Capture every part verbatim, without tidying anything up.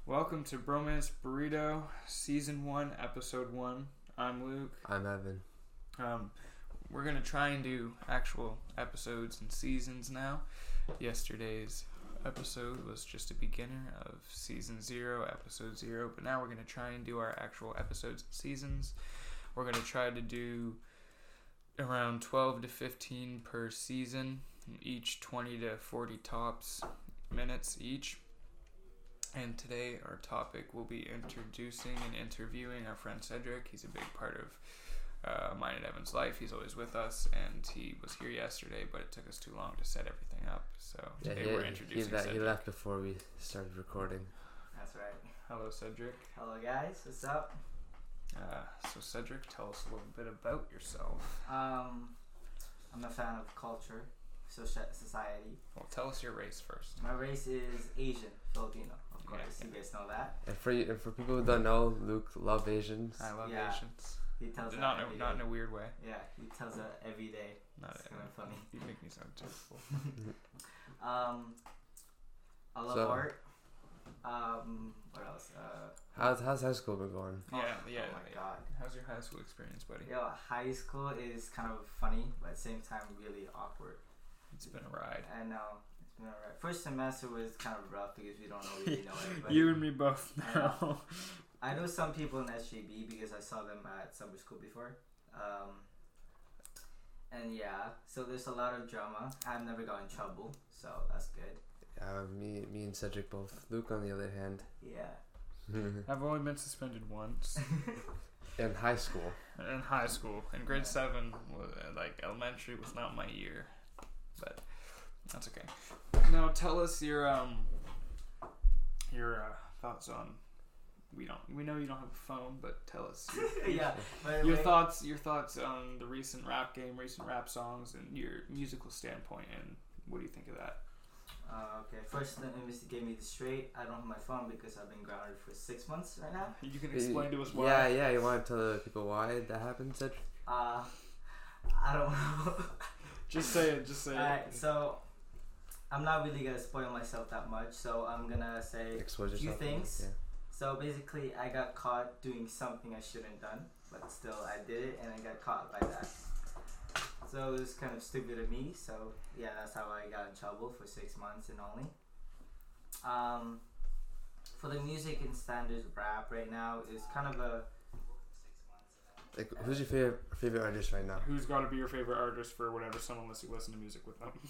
Welcome to Bromance Burrito, Season one, Episode one. I'm Luke. I'm Evan. Um, we're going to try and do actual episodes and seasons now. Yesterday's episode was just a beginner of Season zero, Episode zero, but now we're going to try and do our actual episodes and seasons. We're going to try to do around twelve to fifteen per season, each twenty to forty tops minutes each. And today our topic will be introducing and interviewing our friend Cedric. He's a big part of uh, mine and Evan's life. He's always with us, and he was here yesterday, but it took us too long to set everything up. So yeah, today he, we're introducing he, that, Cedric. he left before we started recording. That's right. Hello, Cedric. Hello, guys. What's up? Uh, so Cedric, tell us a little bit about yourself. Um, I'm a fan of culture, soci- society. Well, tell us your race first. My race is Asian, Filipino. Of course, Yeah, you yeah. guys know that. And for you, and for people who don't know, Luke loves Asians. I love Yeah. Asians. He tells Not that in, every a, not in day. a weird way. Yeah, he tells that every day. Not It's in kind of funny. You make me sound terrible. Um, I love So- art. Um, what else? Uh, How's how's high school been going? oh, Yeah, yeah. Oh my yeah. god. How's your high school experience, buddy? Yo, high school is kind of funny, but at the same time really awkward. It's been a ride. I know. It's been alright. First semester was kind of rough because we don't know really know everybody. You and me both I now. I know some people in S J B because I saw them at summer school before. Um, and yeah, so there's a lot of drama. I've never got in trouble, so that's good. Uh, me me and Cedric both. Luke, on the other hand, Yeah. I've only been suspended once in high school. in high school. In grade Yeah. seven, was, uh, like elementary, was not my year, but that's okay. Now tell us your um your uh, thoughts on. We don't. We know you don't have a phone, but tell us your, Yeah. By the your way, thoughts. Your thoughts on the recent rap game, recent rap songs, and your musical standpoint. And what do you think of that? Uh, okay, first let me just get me this straight. I don't have my phone because I've been grounded for six months right now. You can explain to us why. Yeah, yeah. You want to tell the people why that happened, Cedric? Uh, I don't know. Just say it. Just say it. Alright, so I'm not really gonna spoil myself that much. So I'm gonna say Expose a few yourself. things. Yeah. So basically, I got caught doing something I shouldn't done, but still I did it, and I got caught by that. So it was kind of stupid of me. So yeah, that's how I got in trouble for six months and only. Um, for the music and standards of rap right now is kind of a. Like, who's your favorite favorite artist right now? Who's got to be your favorite artist for whatever someone lets you listen to music with them?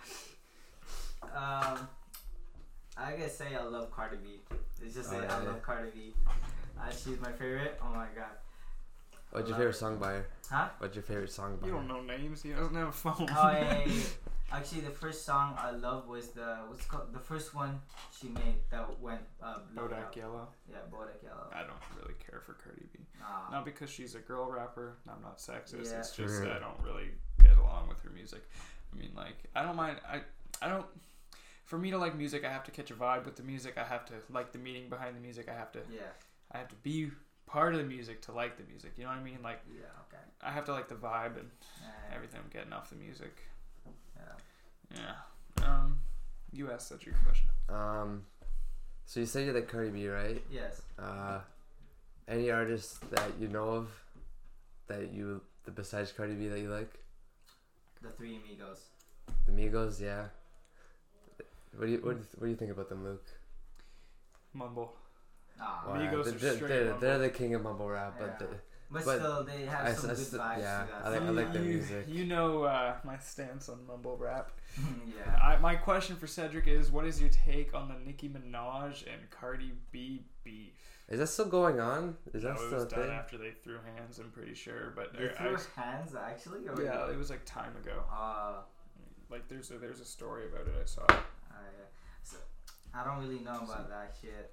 Um, I gotta say I love Cardi B. It's just Oh, that yeah, I yeah. love Cardi B. Uh, she's my favorite. Oh my god. What's your love favorite her. song by her? Huh? What's your favorite song by You her? don't know names. He doesn't have a phone. Oh yeah, yeah, yeah. Actually, the first song I love was the what's it called the first one she made that went uh, blew Bodak up. Yellow. Yeah, Bodak Yellow. I don't really care for Cardi B. Nah. Not because she's a girl rapper. I'm not sexist. Yeah. It's just Sure. that I don't really get along with her music. I mean, like, I don't mind. I I don't. For me to like music, I have to catch a vibe with the music. I have to like the meaning behind the music. I have to. Yeah. I have to be part of the music to like the music. You know what I mean? Like, Yeah. Okay. I have to like the vibe and Uh, everything I'm getting off the music. Yeah. Yeah. Um, you asked such a good question. Um, so you say you like Cardi B, right? Yes. Uh, any artists that you know of that you besides Cardi B that you like? The Three Amigos. The Migos, yeah. What do you what do you, what do you think about them, Luke? Mumble. Ah. Wow. Migos they're, are they're, straight they're, mumble. they're the king of mumble rap, but Yeah. they, But, But still, they have I- some I good st- vibes. yeah, to that I like- I song. like their you, music. You know uh, my stance on mumble rap. Yeah. I, my question for Cedric is, what is your take on the Nicki Minaj and Cardi B beef? is that still going on? Is No, that it still was a done thing? after they threw hands, I'm pretty sure. But They I- threw I- hands actually. Or yeah, it was like time ago. Uh, Like there's a there's a story about it I saw. I, so, I don't really know about that shit.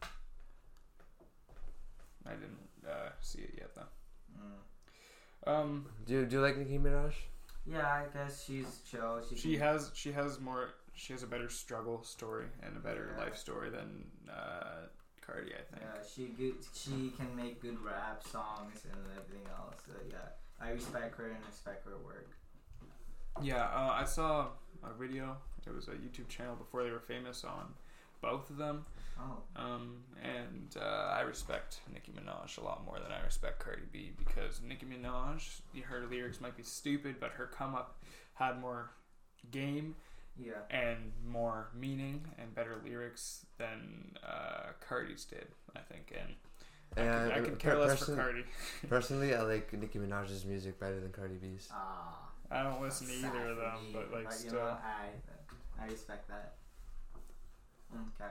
I didn't uh, see it yet though. Mm. Um, Do you do you like Nicki Minaj? Yeah, I guess she's chill. She, she can, has she has more she has a better struggle story and a better Yeah. life story than uh, Cardi, I think. Yeah, she good. She can make good rap songs and everything else. So yeah, I respect her and respect her work. Yeah, uh, I saw a video. It was a YouTube channel before they were famous on both of them. Oh. Um, and uh, I respect Nicki Minaj a lot more than I respect Cardi B, because Nicki Minaj, her lyrics might be stupid, but her come up had more game Yeah. and more meaning and better lyrics than uh, Cardi's did, I think. And I could, I could care less for Cardi. Personally, I like Nicki Minaj's music better than Cardi B's. Ah. I don't listen to sad either of for them, me, but like you still. know, I I respect that. Okay.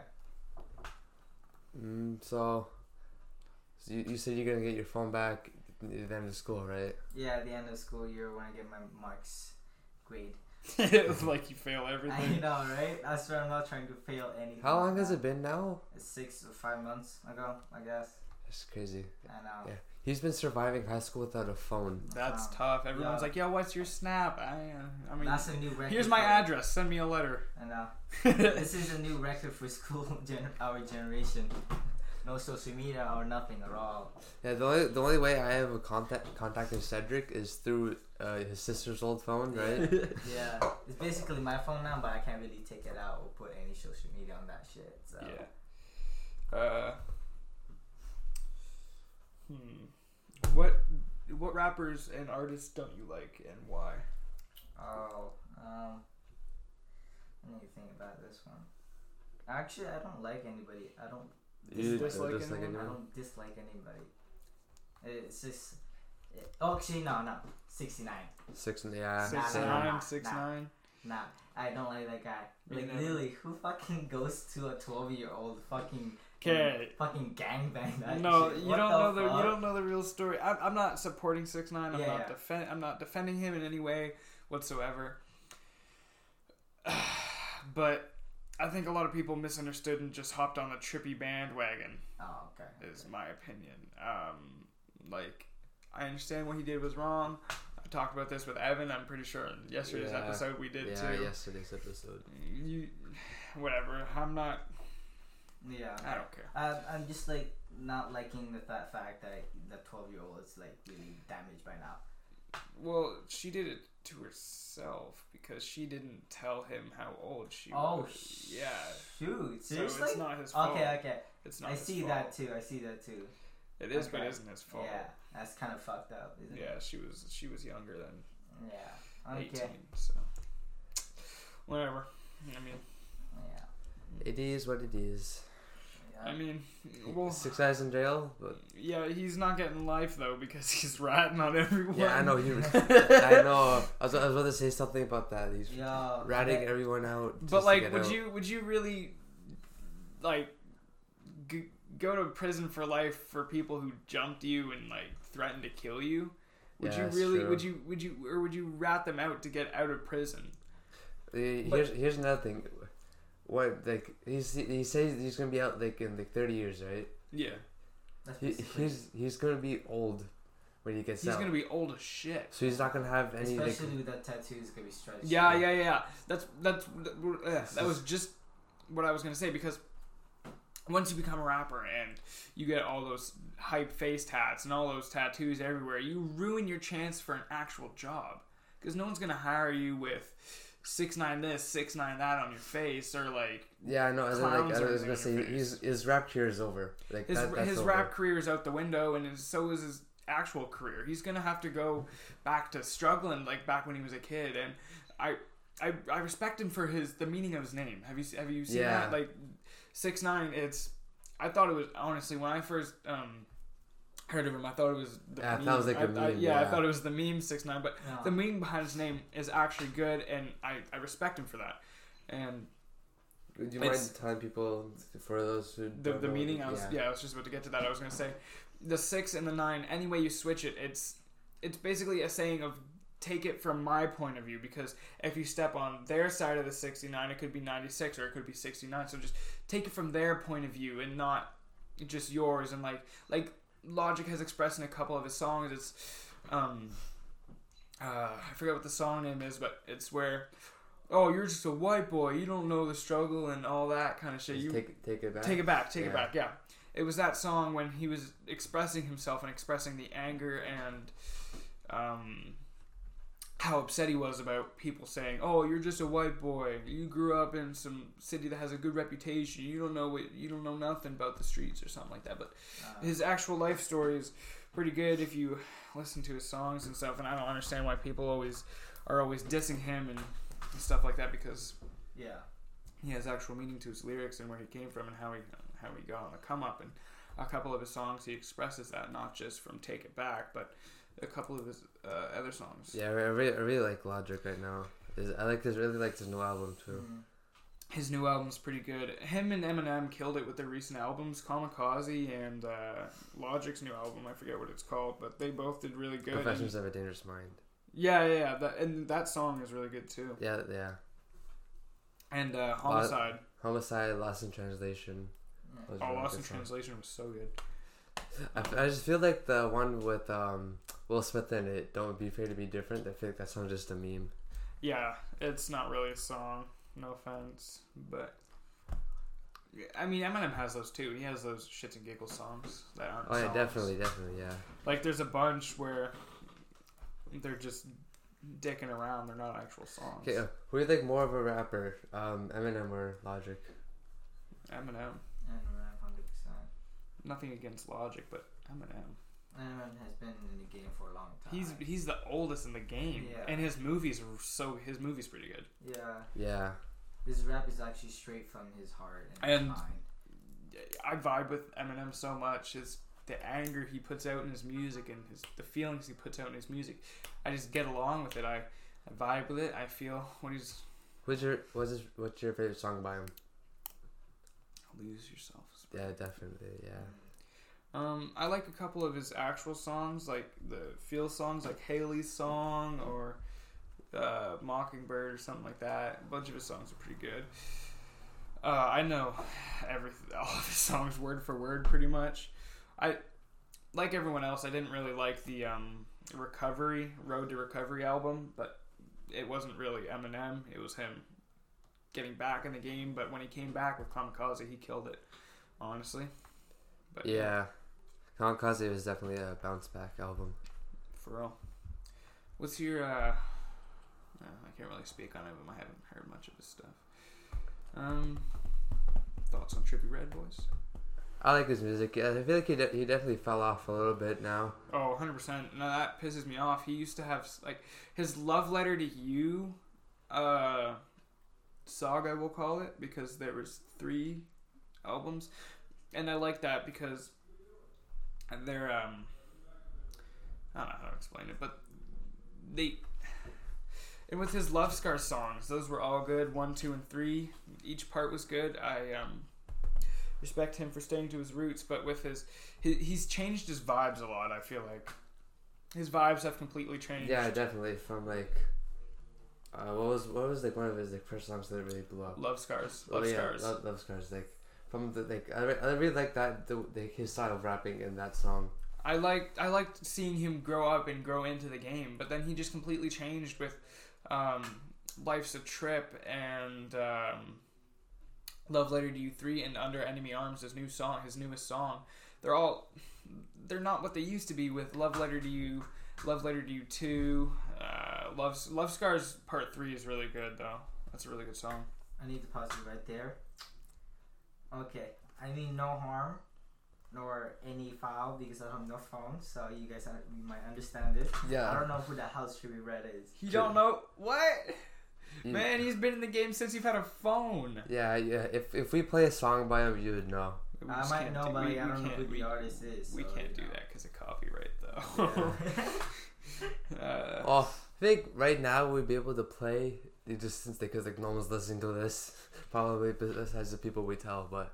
Mm, so, so you, you said you're gonna get your phone back at the end of school, right? Yeah, at the end of school year when I get my marks grade. It's like you fail I everything. know, right? That's why I'm not trying to fail anything. How long like has that. it been now? It's six or five months ago, I guess. That's crazy. I know. Yeah. He's been surviving high school without a phone. That's Um, tough. Everyone's yeah. like, "Yo, what's your Snap?" I, uh, I mean, That's a new record. here's my for- address. Send me a letter. I know. This is a new record for school, gen- our generation. No social media or nothing at all. Yeah, the only the only way I have a contact contacting Cedric is through uh, his sister's old phone, right? Yeah, it's basically my phone now, but I can't really take it out or put any social media on that shit. So. Yeah. Uh. Hmm. What what rappers and artists don't you like, and why? Oh, um, I need to think about this one. Actually, I don't like anybody. I don't. You dislike don't dislike anyone? I anyone? don't dislike anybody. It's just. It, oh, actually, no, no. sixty-nine. Six yeah. Six nah, same. nah, nah. nine, six nine. Nah, I don't like that guy. Me Like, neither. literally, who fucking goes to a twelve-year-old fucking. Okay. Fucking gangbang that No, shit? you What don't the know the fuck? you don't know the real story. I'm I'm not supporting six nine. I'm Yeah, not yeah. defend. I'm not defending him in any way whatsoever. But I think a lot of people misunderstood and just hopped on the trippy bandwagon. Oh, okay. Is my opinion. Um, like I understand what he did was wrong. I talked about this with Evan. I'm pretty sure in yesterday's Yeah. episode we did Yeah, too. yesterday's episode. You, whatever. I'm not. Yeah. I don't care. Uh, I'm just like not liking the that fact that the twelve-year-old is like really damaged by now. Well, she did it to herself because she didn't tell him how old she Oh, was. Yeah. Shoot, So seriously? it's not his fault. Okay, okay. It's not I his see fault. that too. I see that too. It is, but Okay. it isn't his fault. Yeah, that's kind of fucked up, isn't Yeah, she was she was younger than it? Yeah. Okay. eighteen, so whatever. I mean, Yeah. It is what it is. Yeah. I mean, well, Six Eyes in jail, but yeah, he's not getting life though because he's ratting on everyone. yeah, I know he. I know. I was, I was about to say something about that. He's Yo, ratting okay. everyone out. just But to like, get would out. you would you really like g- go to prison for life for people who jumped you and like threatened to kill you? Would Yeah, you that's really? true. Would you? Would you? Or would you rat them out to get out of prison? Uh, Here's here's another thing. What like he's he says he's gonna be out like in like thirty years, right? Yeah, That's He, basically- he's he's gonna be old when he gets he's out. gonna be old as shit. So he's not gonna have any like. Especially with that tattoo, it's gonna be stretched. Yeah, yeah, yeah. That's that's uh, that was just what I was gonna say because once you become a rapper and you get all those hype face tats and all those tattoos everywhere, you ruin your chance for an actual job because no one's gonna hire you with six nine this, six nine that on your face or like Yeah, I know. And then, like, clowns I or was gonna anything on say your his his rap career is over. Like his that, that's his over. rap career is out the window and his, so is his actual career. He's gonna have to go back to struggling like back when he was a kid and I. I, I respect him for his the meaning of his name. Have you have you seen Yeah. that? Like six nine. It's I thought it was honestly when I first um heard of him. I thought it was the Yeah, I meme. thought it was like I- a I- meme, yeah, I yeah. thought it was the meme six nine. But Yeah. the meaning behind his name is actually good, and I, I respect him for that. And Would you It's- mind telling people for those who the don't the know, meaning I was yeah. yeah. I was just about to get to that. I was gonna say the six and the nine. Any way you switch it, it's it's basically a saying of take it from my point of view because if you step on their side of the sixty-nine, it could be ninety-six or it could be sixty-nine. So just take it from their point of view and not just yours. And like like Logic has expressed in a couple of his songs, it's um uh I forget what the song name is, but it's where oh you're just a white boy, you don't know the struggle and all that kind of shit. Just You take take it back. Take it back, take Yeah. it back, yeah. It was that song when he was expressing himself and expressing the anger and um how upset he was about people saying, "Oh, you're just a white boy. You grew up in some city that has a good reputation. You don't know what you don't know nothing about the streets," or something like that. But Uh, his actual life story is pretty good if you listen to his songs and stuff. And I don't understand why people always are always dissing him and stuff like that, because yeah. he has actual meaning to his lyrics and where he came from and how he how he got on the come up. And a couple of his songs he expresses that, not just from Take It Back, but a couple of his uh, other songs. Yeah, I really, I really like Logic right now. His, I like his really like his new album too. Mhm. His new album's pretty good. Him and Eminem killed it with their recent albums, Kamikaze and uh, Logic's new album. I forget what it's called, but they both did really good. Professionals And, Have a Dangerous Mind. yeah, yeah, yeah. That, and that song is really good too. Yeah, yeah. And uh, Homicide. Homicide, Lost in Translation. was a Oh, really Lost good in song. Translation was so good. I, f- I just feel like the one with um, Will Smith in it, Don't Be Afraid to Be Different, I feel like that song's just a meme. Yeah, it's not really a song. No offense, but I mean, Eminem has those too. He has those shits and giggles songs that aren't. Oh yeah, songs. definitely, definitely, yeah. Like, there's a bunch where they're just dicking around. They're not actual songs. Okay, uh, who do you think more of a rapper, um, Eminem or Logic? Eminem. And rap one hundred percent. Nothing against Logic, but Eminem. Eminem has been in the game for a long time. He's he's the oldest in the game, Yeah. and his movies are so his movies pretty good. Yeah. Yeah. His rap is actually straight from his heart and, And- his mind. I vibe with Eminem so much. His the anger he puts out in his music and his the feelings he puts out in his music. I just get along with it. I, I vibe with it. I feel when he's What's your what's his, what's your favorite song by him? lose yourself. Yeah, definitely, yeah. Um, I like a couple of his actual songs, like the feel songs, like Haley's song or uh, Mockingbird or something like that. A bunch of his songs are pretty good. Uh, I know every all of his songs word for word, pretty much. I like everyone else. I didn't really like the um, Recovery Road to Recovery album, but it wasn't really Eminem. It was him getting back in the game. But when he came back with Kamikaze, he killed it. Honestly, but Yeah. Kamikaze was definitely a bounce back album. for real. What's your? Uh, uh, I can't really speak on it, but I haven't heard much of his stuff. Um, thoughts on Trippie Red Boys? I like his music. Yeah, I feel like he de- he definitely fell off a little bit now. Oh, one hundred percent. No, that pisses me off. He used to have, like, his Love Letter to You uh, saga, we'll call it, because there was three albums. And I like that because they're, um, I don't know how to explain it, but they, and with his Love Scar songs, those were all good, one, two, and three. Each part was good. I, um... respect him for staying to his roots, but with his, his he's changed his vibes a lot. I feel like his vibes have completely changed. Yeah, definitely. From like, uh, what was what was like one of his like first songs that really blew up? Love Scars, Love oh, yeah, Scars. Love, Love Scars. Like from the like, I, re- I really like that the like his style of rapping in that song. I liked I liked seeing him grow up and grow into the game, but then he just completely changed with um, Life's a Trip and um, Love Letter to You three and Under Enemy Arms, his new song, his newest song. They're all, they're not what they used to be with Love Letter to You, Love Letter to You two. Uh, Love Love Scars Part three is really good though. That's a really good song. I need to pause it right there. Okay, I mean no harm, nor any foul because I don't have no phone, so you guys are, you might understand it. Yeah. I don't know who the hell Trippie Red is. You don't know what? You- Man, he's been in the game since you've had a phone. Yeah, yeah. If if we play a song by him, you would know. We I just might can't know, do- but we- I we don't know can't- who the we- artist is. We so, can't you do know. that because of copyright though. Yeah. uh, Oh, I think right now we'd be able to play it just since because like no one's listening to this, probably besides the people we tell. But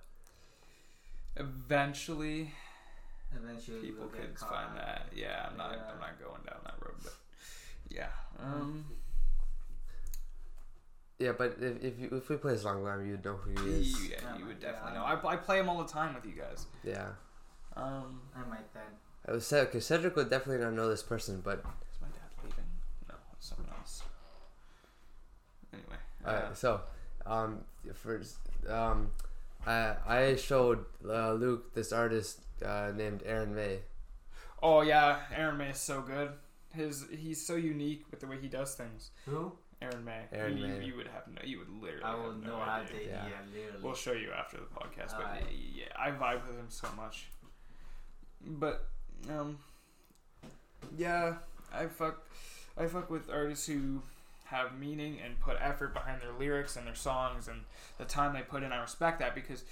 Eventually, Eventually, people we'll get could caught. find that. Yeah, I'm not. Yeah. I'm not going down that road, but yeah. Um, yeah, but if if, you, if we play a song by him, you'd know who he is. yeah, Yeah, you would yeah, definitely I know. I, I play him all the time with you guys. Yeah. Um, I might then. I was said because Cedric would definitely not know this person, but is my dad leaving? No, it's someone else. Anyway. Alright, uh, so, um, first, um, I I showed uh, Luke this artist uh, named Aaron May. Oh yeah, Aaron May is so good. His he's so unique with the way he does things. Who? Aaron May. Aaron you, May. you would have no. You would literally. I will have no know how idea. to. Yeah. Yeah, literally. We'll show you after the podcast, but Alright. yeah, I vibe with him so much. But um, yeah, I fuck, I fuck with artists who have meaning and put effort behind their lyrics and their songs and the time they put in. I respect that because,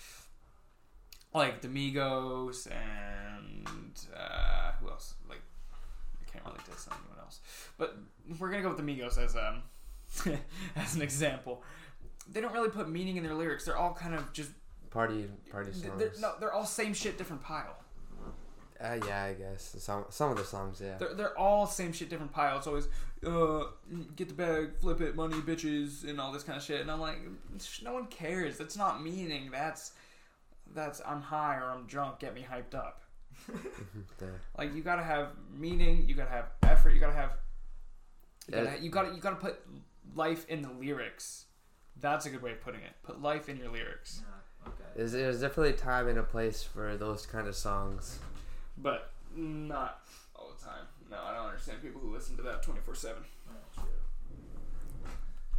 like the Migos and uh, who else? Like I can't really diss anyone else, but we're gonna go with the Migos as um as an example. They don't really put meaning in their lyrics. They're all kind of just Party party songs. they're, no, they're all same shit, different pile. Uh, yeah, I guess some some of the songs, yeah. They're they're all same shit, different pile. It's always uh get the bag, flip it, money, bitches, and all this kind of shit. And I'm like, no one cares. That's not meaning. That's that's I'm high or I'm drunk. Get me hyped up. Yeah. Like you gotta have meaning. You gotta have effort. You gotta have. You Yeah. gotta, you gotta you gotta put life in the lyrics. That's a good way of putting it. Put life in your lyrics. Yeah, okay. There's, there's definitely a time and a place for those kind of songs. But not all the time. No, I don't understand people who listen to that twenty-four seven. Yeah, true.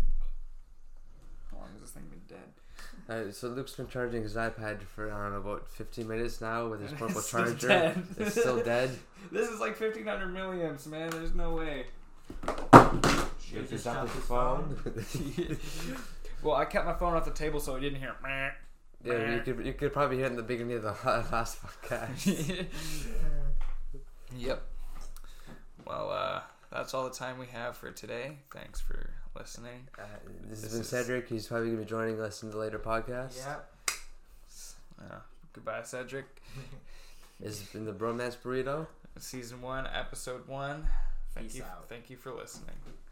How long has this thing been dead? Uh, so Luke's been charging his iPad for I don't know about fifteen minutes now with his And portable it's still charger. dead. It's still dead. This is like fifteen hundred milliamps, man. There's no way. You Is just that dropped his his phone? Well, I kept my phone off the table so I didn't hear. Meh. Yeah, you could you could probably hear it in the beginning of the last podcast. Yep. Well, uh, that's all the time we have for today. Thanks for listening. Uh, this, This has been is- Cedric. He's probably gonna be joining us in the later podcast. Yeah. Uh, goodbye, Cedric. This has been the Bromance Burrito. Season one, episode one. Thank Peace you. out. Thank you for listening.